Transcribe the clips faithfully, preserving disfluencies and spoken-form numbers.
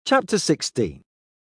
Chapter sixteen.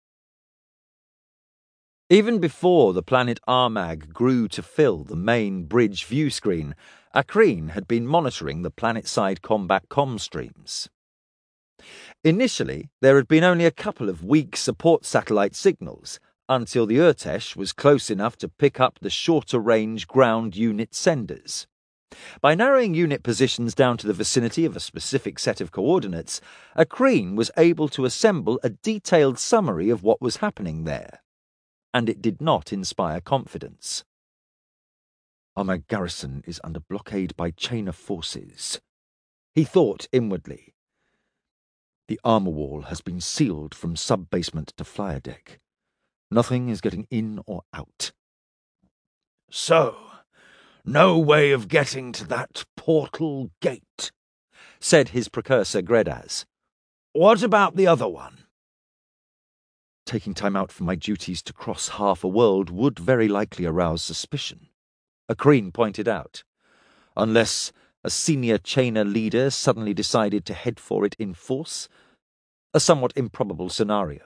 Even before the planet Armag grew to fill the main bridge view screen, Akreen had been monitoring the planet-side combat comm streams. Initially, there had been only a couple of weak support satellite signals, until the Urtesh was close enough to pick up the shorter-range ground unit senders. By narrowing unit positions down to the vicinity of a specific set of coordinates, Akreen was able to assemble a detailed summary of what was happening there. And it did not inspire confidence. Armag garrison is under blockade by Chainer forces, he thought inwardly. The armor wall has been sealed from sub-basement to flyer deck. Nothing is getting in or out. So, no way of getting to that portal gate, said his precursor Gredaz. What about the other one? Taking time out from my duties to cross half a world would very likely arouse suspicion, Akreen pointed out, unless a senior Chainer leader suddenly decided to head for it in force, a somewhat improbable scenario.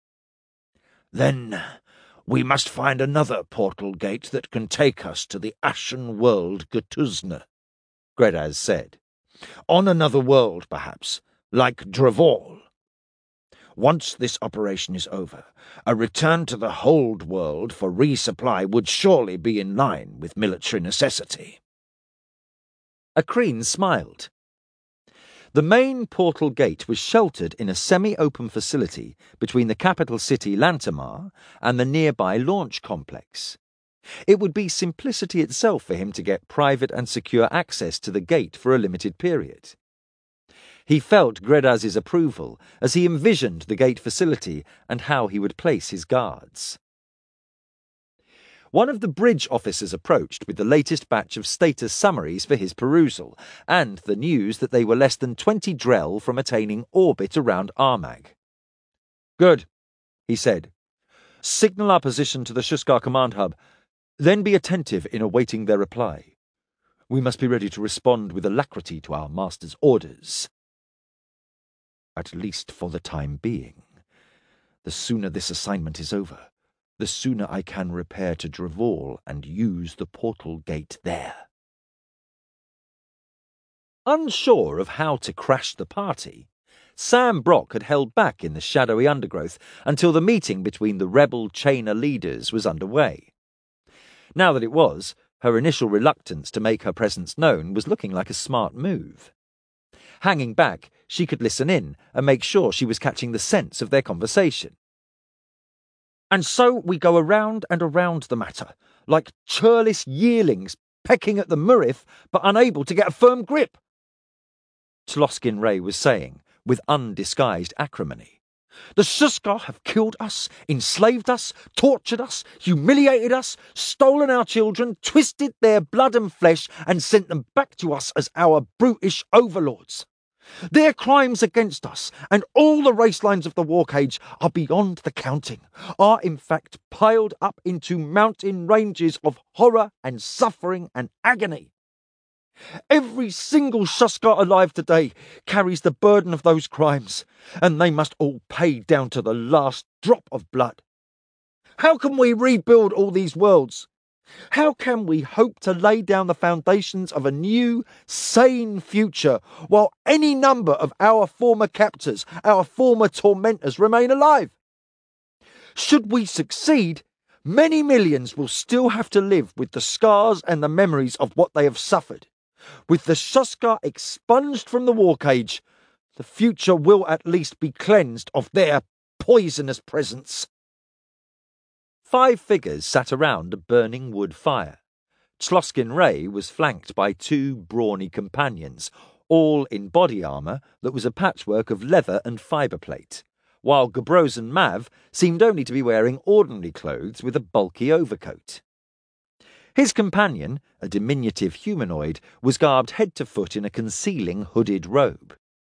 Then we must find another portal gate that can take us to the ashen world Gatuzna, Gredaz said. On another world, perhaps, like Dravol. Once this operation is over, a return to the Hold world for resupply would surely be in line with military necessity. Akreen smiled. The main portal gate was sheltered in a semi-open facility between the capital city Lantamar and the nearby launch complex. It would be simplicity itself for him to get private and secure access to the gate for a limited period. He felt Gredaz's approval as he envisioned the gate facility and how he would place his guards. One of the bridge officers approached with the latest batch of status summaries for his perusal, and the news that they were less than twenty drell from attaining orbit around Armag. Good, he said. Signal our position to the Shuskar command hub, then be attentive in awaiting their reply. We must be ready to respond with alacrity to our master's orders. At least for the time being. The sooner this assignment is over, the sooner I can repair to Dravol and use the portal gate there. Unsure of how to crash the party, Sam Brock had held back in the shadowy undergrowth until the meeting between the rebel Chainer leaders was underway. Now that it was, her initial reluctance to make her presence known was looking like a smart move. Hanging back, she could listen in and make sure she was catching the sense of their conversation. And so we go around and around the matter, like churlish yearlings pecking at the Murith but unable to get a firm grip, Tloskin Ray was saying, with undisguised acrimony. The Shuskar have killed us, enslaved us, tortured us, humiliated us, stolen our children, twisted their blood and flesh, and sent them back to us as our brutish overlords. Their crimes against us, and all the race lines of the war cage, are beyond the counting, are in fact piled up into mountain ranges of horror and suffering and agony. Every single Shuskar alive today carries the burden of those crimes, and they must all pay down to the last drop of blood. How can we rebuild all these worlds? How can we hope to lay down the foundations of a new, sane future while any number of our former captors, our former tormentors remain alive? Should we succeed, many millions will still have to live with the scars and the memories of what they have suffered. With the Shuskar expunged from the war cage, the future will at least be cleansed of their poisonous presence. Five figures sat around a burning wood fire. Tloskin Ray was flanked by two brawny companions, all in body armour that was a patchwork of leather and fibre plate, while Gabrozen Mav seemed only to be wearing ordinary clothes with a bulky overcoat. His companion, a diminutive humanoid, was garbed head to foot in a concealing hooded robe.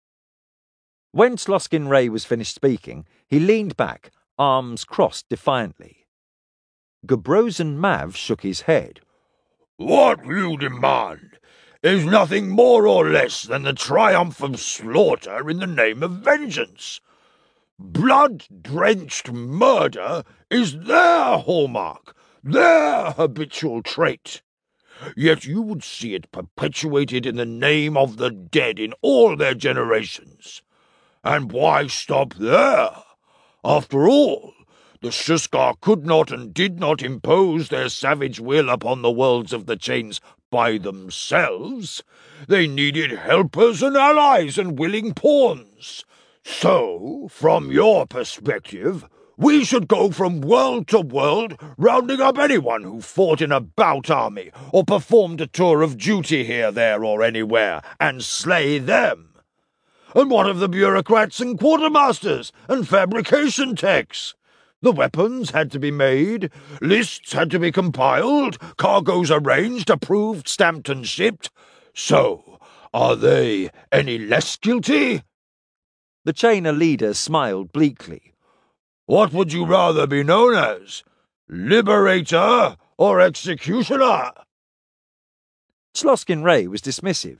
When Tloskin Ray was finished speaking, he leaned back, arms crossed defiantly. Gabrozen Mav shook his head. What you demand is nothing more or less than the triumph of slaughter in the name of vengeance. Blood-drenched murder is their hallmark, their habitual trait. Yet you would see it perpetuated in the name of the dead in all their generations. And why stop there? After all, the Shuskar could not and did not impose their savage will upon the worlds of the Chains by themselves. They needed helpers and allies and willing pawns. So, from your perspective, we should go from world to world, rounding up anyone who fought in a bout army or performed a tour of duty here, there, or anywhere, and slay them. And what of the bureaucrats and quartermasters and fabrication techs? The weapons had to be made, lists had to be compiled, cargoes arranged, approved, stamped, and shipped. So, are they any less guilty? The Chainer leader smiled bleakly. What would you rather be known as? Liberator or executioner? Sloskin Ray was dismissive.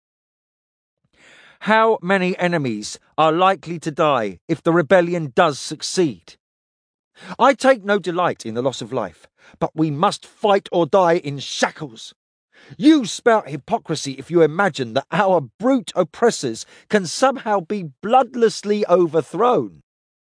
How many enemies are likely to die if the rebellion does succeed? I take no delight in the loss of life, but we must fight or die in shackles. You spout hypocrisy if you imagine that our brute oppressors can somehow be bloodlessly overthrown.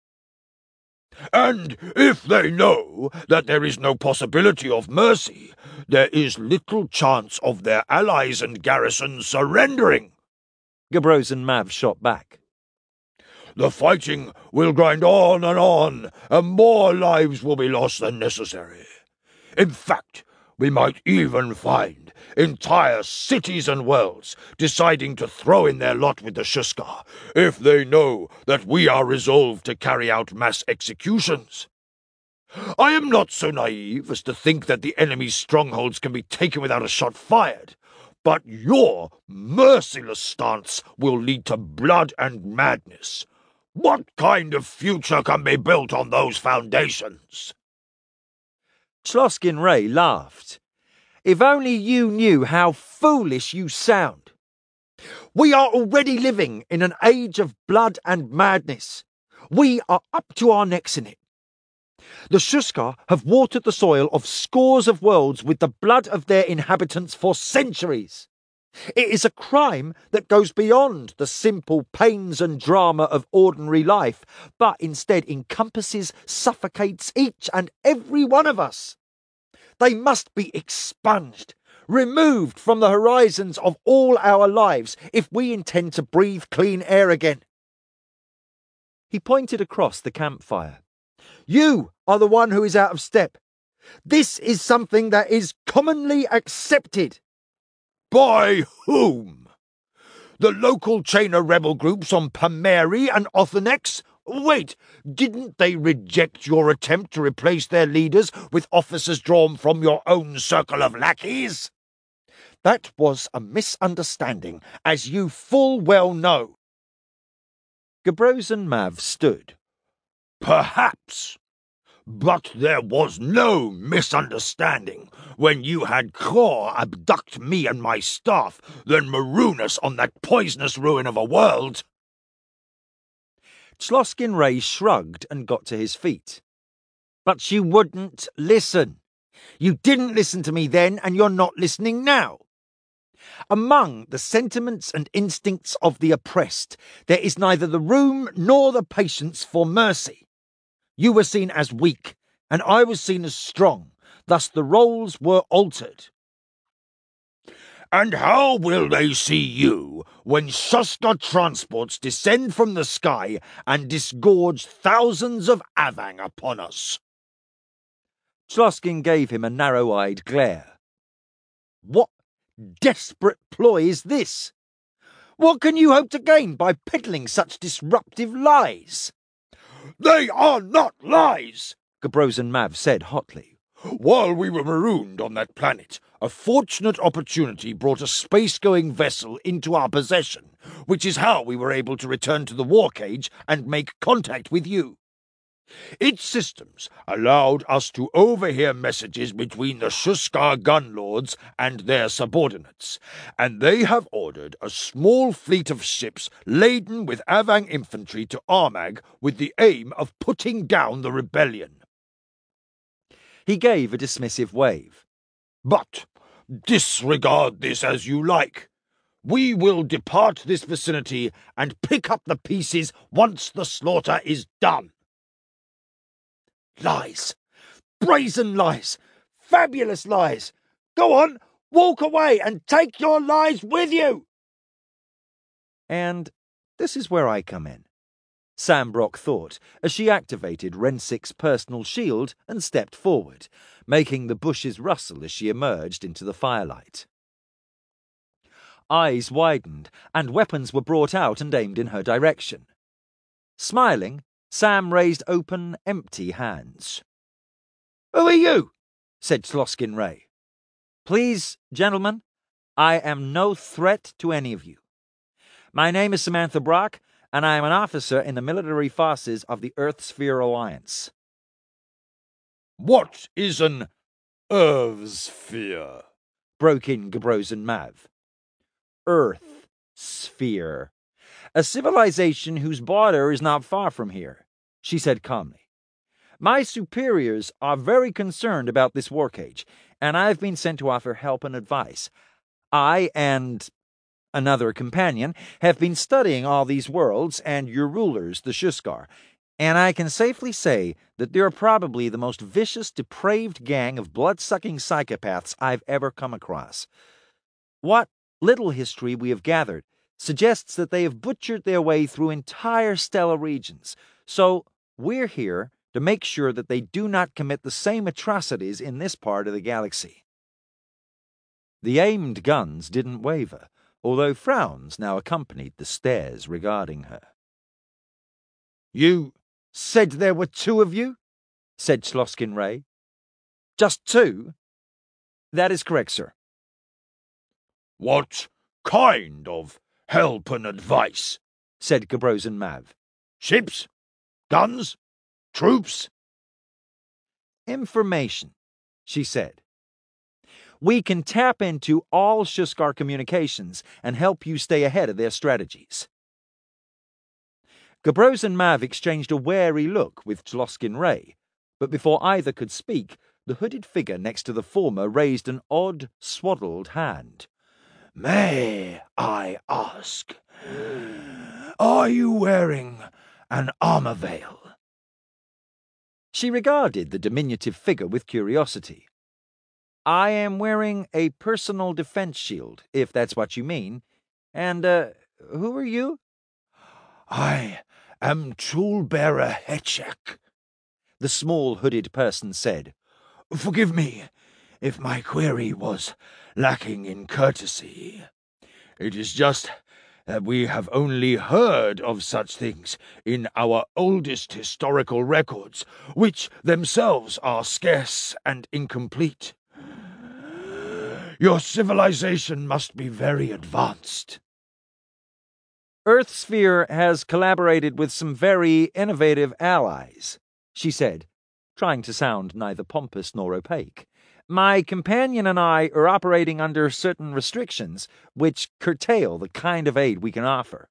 And if they know that there is no possibility of mercy, there is little chance of their allies and garrisons surrendering. Gabrozen Mav shot back. The fighting will grind on and on, and more lives will be lost than necessary. In fact, we might even find entire cities and worlds deciding to throw in their lot with the Shuskar if they know that we are resolved to carry out mass executions. I am not so naive as to think that the enemy's strongholds can be taken without a shot fired, but your merciless stance will lead to blood and madness. What kind of future can be built on those foundations? Sloskin Ray laughed. If only you knew how foolish you sound. We are already living in an age of blood and madness. We are up to our necks in it. The Shuskar have watered the soil of scores of worlds with the blood of their inhabitants for centuries. It is a crime that goes beyond the simple pains and drama of ordinary life, but instead encompasses, suffocates each and every one of us. They must be expunged, removed from the horizons of all our lives if we intend to breathe clean air again. He pointed across the campfire. You are the one who is out of step. This is something that is commonly accepted. By whom? The local Chainer rebel groups on Pameri and Othenex? Wait, didn't they reject your attempt to replace their leaders with officers drawn from your own circle of lackeys? That was a misunderstanding, as you full well know. Gabrozen Mav stood. Perhaps. But there was no misunderstanding when you had Kor abduct me and my staff, then maroon us on that poisonous ruin of a world. Sloskin Ray shrugged and got to his feet. But you wouldn't listen. You didn't listen to me then, and you're not listening now. Among the sentiments and instincts of the oppressed, there is neither the room nor the patience for mercy. You were seen as weak, and I was seen as strong. Thus the roles were altered. And how will they see you when Shuskar transports descend from the sky and disgorge thousands of Avang upon us? Sloskin gave him a narrow-eyed glare. What desperate ploy is this? What can you hope to gain by peddling such disruptive lies? They are not lies, Gabrozen Mav said hotly. While we were marooned on that planet, a fortunate opportunity brought a space-going vessel into our possession, which is how we were able to return to the war cage and make contact with you. Its systems allowed us to overhear messages between the Shuskar gun lords and their subordinates, and they have ordered a small fleet of ships laden with Avang infantry to Armag with the aim of putting down the rebellion. He gave a dismissive wave. But disregard this as you like. We will depart this vicinity and pick up the pieces once the slaughter is done. Lies! Brazen lies! Fabulous lies! Go on, walk away and take your lies with you! And this is where I come in, Sam Brock thought, as she activated Rensick's personal shield and stepped forward, making the bushes rustle as she emerged into the firelight. Eyes widened, and weapons were brought out and aimed in her direction. Smiling, Sam raised open, empty hands. "Who are you?" said Sloskin Ray. "Please, gentlemen, I am no threat to any of you. My name is Samantha Brock, and I am an officer in the military forces of the Earth Sphere Alliance." "What is an Earth Sphere?" broke in Gabrozen Mav. Earth Sphere. A civilization whose border is not far from here, she said calmly. My superiors are very concerned about this war cage, and I've been sent to offer help and advice. I and another companion have been studying all these worlds and your rulers, the Shuskar, and I can safely say that they're probably the most vicious, depraved gang of blood-sucking psychopaths I've ever come across. What little history we have gathered suggests that they have butchered their way through entire stellar regions, so we're here to make sure that they do not commit the same atrocities in this part of the galaxy. The aimed guns didn't waver, although frowns now accompanied the stares regarding her. "You said there were two of you?" said Sloskin Ray. "Just two?" "That is correct, sir." "What kind of help and advice?" said Gabrozen Mav. "Ships? Guns? Troops?" "Information," she said. "We can tap into all Shuskar communications and help you stay ahead of their strategies." Gabrozen Mav exchanged a wary look with Sloskin Ray, but before either could speak, the hooded figure next to the former raised an odd, swaddled hand. "May I ask, are you wearing an armor veil?" She regarded the diminutive figure with curiosity. "I am wearing a personal defense shield, if that's what you mean. And, uh, who are you?" "I am Toolbearer Hetchek," the small hooded person said. "Forgive me if my query was lacking in courtesy. It is just that we have only heard of such things in our oldest historical records, which themselves are scarce and incomplete. Your civilization must be very advanced." "Earthsphere has collaborated with some very innovative allies," she said, trying to sound neither pompous nor opaque. "My companion and I are operating under certain restrictions which curtail the kind of aid we can offer."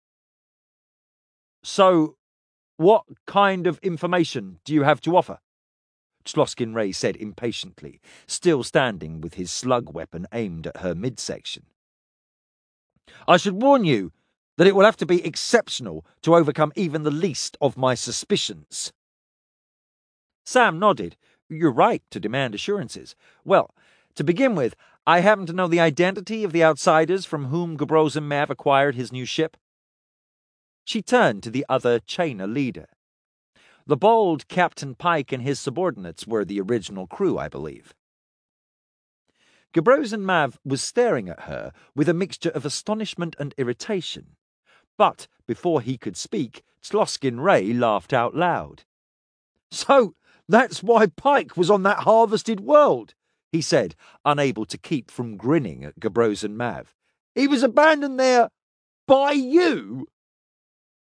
"So, what kind of information do you have to offer?" Sloskin Ray said impatiently, still standing with his slug weapon aimed at her midsection. "I should warn you that it will have to be exceptional to overcome even the least of my suspicions." Sam nodded. "You're right to demand assurances. Well, to begin with, I happen to know the identity of the outsiders from whom Gabrozen Mav acquired his new ship." She turned to the other Chainer leader. "The bald Captain Pike and his subordinates were the original crew, I believe." Gabrozen Mav was staring at her with a mixture of astonishment and irritation. But before he could speak, Sloskin Ray laughed out loud. "So that's why Pike was on that harvested world," he said, unable to keep from grinning at Gabrozen Mav. "He was abandoned there by you?"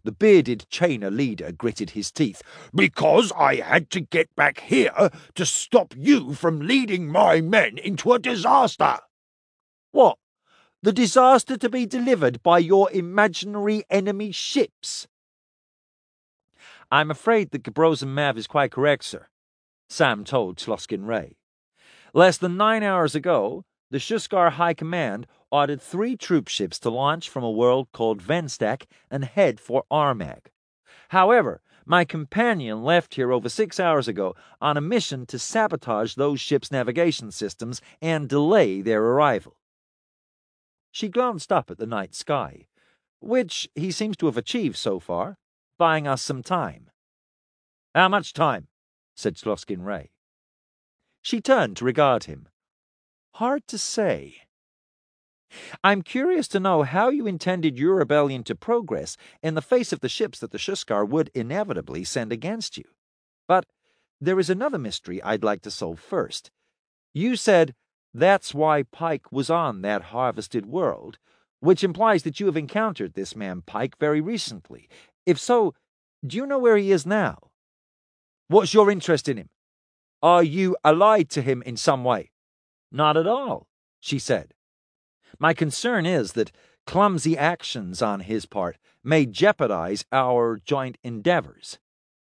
The bearded chainer leader gritted his teeth. Because I had to get back here to stop you from leading my men into a disaster. What? The disaster to be delivered by your imaginary enemy ships? I'm afraid that Gabrozin Mav is quite correct, sir, Sam told Tloskin Ray. Less than nine hours ago, the Shuskar High Command ordered three troop ships to launch from a world called Venstak and head for Armag. However, my companion left here over six hours ago on a mission to sabotage those ships' navigation systems and delay their arrival. She glanced up at the night sky, which he seems to have achieved so far, buying us some time. How much time? Said Tloskin Ray. She turned to regard him. Hard to say. I'm curious to know how you intended your rebellion to progress in the face of the ships that the Shuskar would inevitably send against you. But there is another mystery I'd like to solve first. You said that's why Pike was on that harvested world, which implies that you have encountered this man Pike very recently. If so, do you know where he is now? What's your interest in him? Are you allied to him in some way? Not at all, she said. My concern is that clumsy actions on his part may jeopardize our joint endeavors.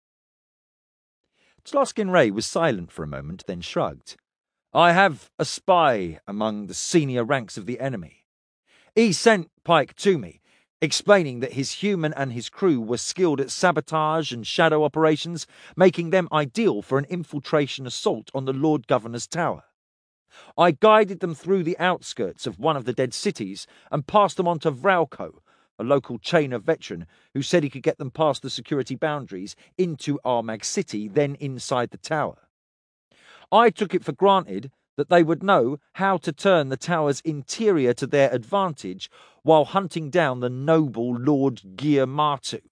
Tloskin Ray was silent for a moment, then shrugged. I have a spy among the senior ranks of the enemy. He sent Pike to me, explaining that his human and his crew were skilled at sabotage and shadow operations, making them ideal for an infiltration assault on the Lord Governor's tower. I guided them through the outskirts of one of the dead cities and passed them on to Vralko, a local Chainer veteran who said he could get them past the security boundaries into Armag City, then inside the tower. I took it for granted that they would know how to turn the tower's interior to their advantage while hunting down the noble Lord Gyr Martu.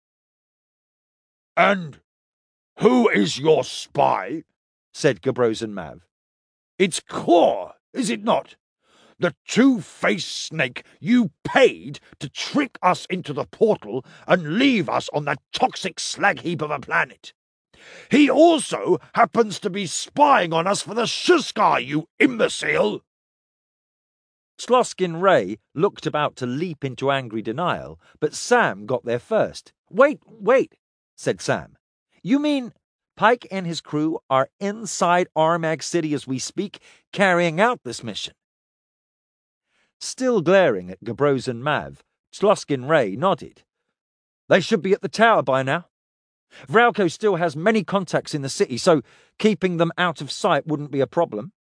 And who is your spy? Said Gabrozin Mav. It's Kor, is it not? The two-faced snake you paid to trick us into the portal and leave us on that toxic slag heap of a planet. He also happens to be spying on us for the Shuskar, you imbecile! Tloskin Ray looked about to leap into angry denial, but Sam got there first. Wait, wait, said Sam. You mean Pike and his crew are inside Armag City as we speak, carrying out this mission? Still glaring at Gabrozin Mav, Tloskin Ray nodded. They should be at the tower by now. Vralko still has many contacts in the city, so keeping them out of sight wouldn't be a problem.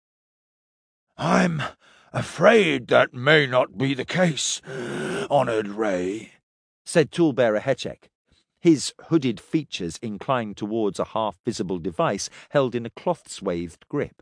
I'm afraid that may not be the case, Honoured Ray, said Toolbearer Hechek, his hooded features inclined towards a half-visible device held in a cloth-swathed grip.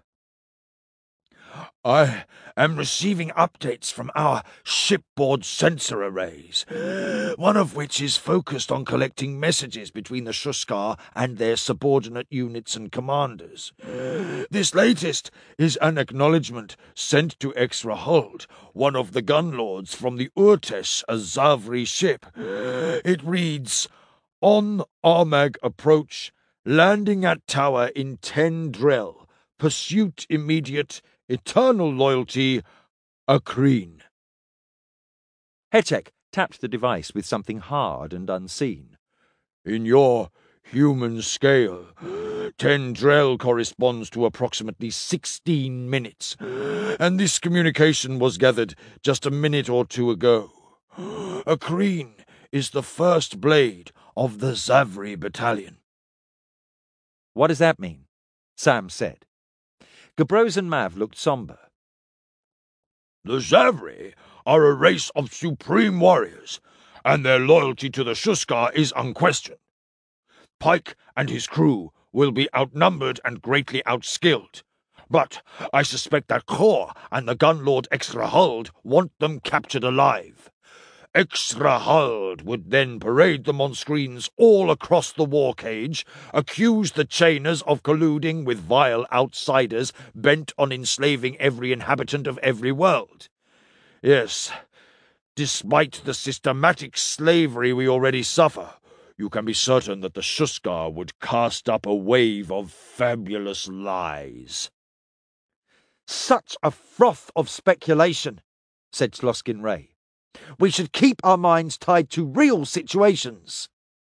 I am receiving updates from our shipboard sensor arrays, one of which is focused on collecting messages between the Shuskar and their subordinate units and commanders. This latest is an acknowledgement sent to Exrahuld, one of the gunlords from the Urtesh, a Zavri ship. It reads, On Armag approach, landing at tower in ten drell, pursuit immediate, eternal loyalty, Akreen. Hechek tapped the device with something hard and unseen. In your human scale, ten drell corresponds to approximately sixteen minutes, and this communication was gathered just a minute or two ago. Akreen is the first blade of the Zavri battalion. What does that mean? Sam said. Gabrozin Mav looked somber. The Zavri are a race of supreme warriors, and their loyalty to the Shuskar is unquestioned. Pike and his crew will be outnumbered and greatly outskilled, but I suspect that Kor and the gunlord Exrahuld want them captured alive. Exrahuld would then parade them on screens all across the war cage, accuse the Chainers of colluding with vile outsiders bent on enslaving every inhabitant of every world. Yes, despite the systematic slavery we already suffer, you can be certain that the Shuskar would cast up a wave of fabulous lies. Such a froth of speculation, said Sloskin Ray. We should keep our minds tied to real situations.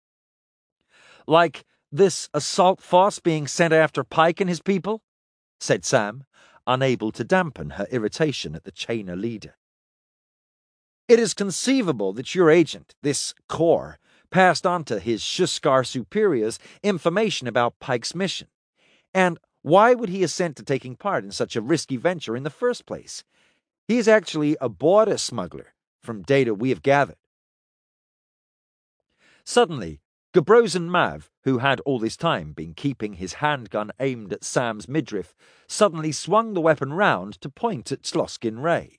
Like this assault force being sent after Pike and his people? Said Sam, unable to dampen her irritation at the Chainer leader. It is conceivable that your agent, this Kor, passed on to his Shuskar superiors information about Pike's mission. And why would he assent to taking part in such a risky venture in the first place? He is actually a border smuggler, from data we have gathered. Suddenly, Gabrozen Mav, who had all this time been keeping his handgun aimed at Sam's midriff, suddenly swung the weapon round to point at Sloskin Ray.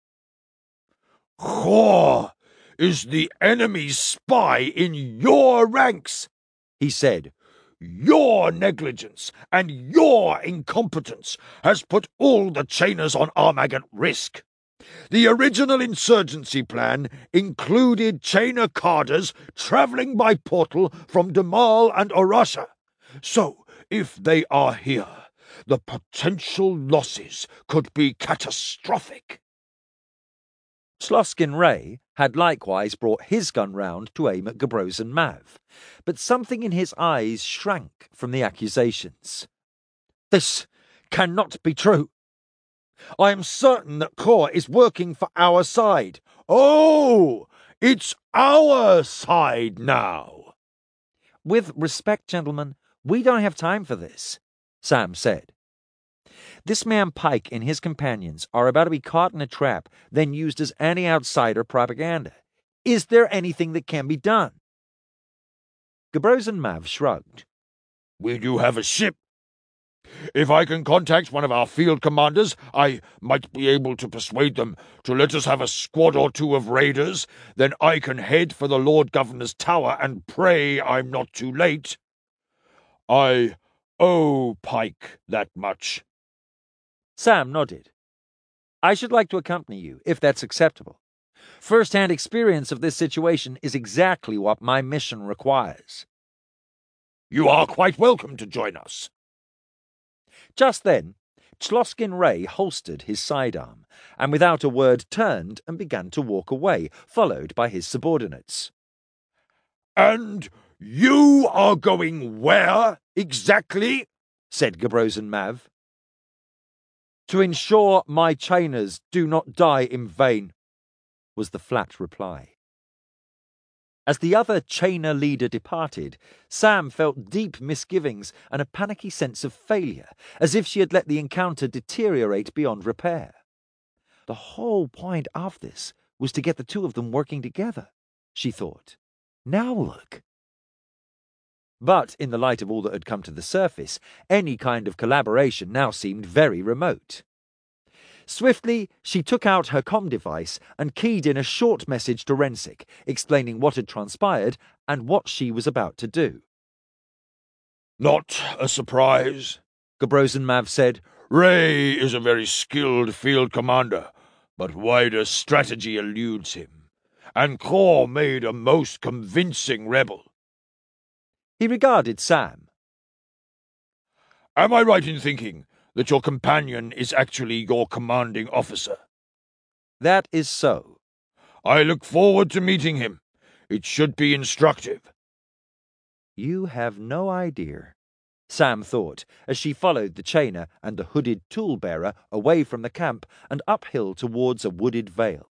Kor is the enemy's spy in your ranks, he said. Your negligence and your incompetence has put all the Chainers on Armag at risk. The original insurgency plan included Chainer cadres travelling by portal from Damal and Arasha. So, if they are here, the potential losses could be catastrophic. Sloskin Ray had likewise brought his gun round to aim at Gabrozen Mav, but something in his eyes shrank from the accusations. This cannot be true. I am certain that Kor is working for our side. Oh, it's our side now. With respect, gentlemen, we don't have time for this, Sam said. This man Pike and his companions are about to be caught in a trap, then used as anti-outsider propaganda. Is there anything that can be done? Gabrozen Mav shrugged. We do have a ship. If I can contact one of our field commanders, I might be able to persuade them to let us have a squad or two of raiders. Then I can head for the Lord Governor's tower and pray I'm not too late. I owe Pike that much. Sam nodded. I should like to accompany you, if that's acceptable. First-hand experience of this situation is exactly what my mission requires. You are quite welcome to join us. Just then, Sloskin Ray holstered his sidearm, and without a word turned and began to walk away, followed by his subordinates. And you are going where, exactly? Said Gabrozen Mav. To ensure my Chainers do not die in vain, was the flat reply. As the other Chainer leader departed, Sam felt deep misgivings and a panicky sense of failure, as if she had let the encounter deteriorate beyond repair. The whole point of this was to get the two of them working together, she thought. Now look. But in the light of all that had come to the surface, any kind of collaboration now seemed very remote. Swiftly, she took out her comm device and keyed in a short message to Rensick, explaining what had transpired and what she was about to do. Not a surprise, Gabrozen Mav said. Ray is a very skilled field commander, but wider strategy eludes him, and Kor made a most convincing rebel. He regarded Sam. Am I right in thinking that your companion is actually your commanding officer? That is so. I look forward to meeting him. It should be instructive. You have no idea, Sam thought, as she followed the Chainer and the hooded tool-bearer away from the camp and uphill towards a wooded vale.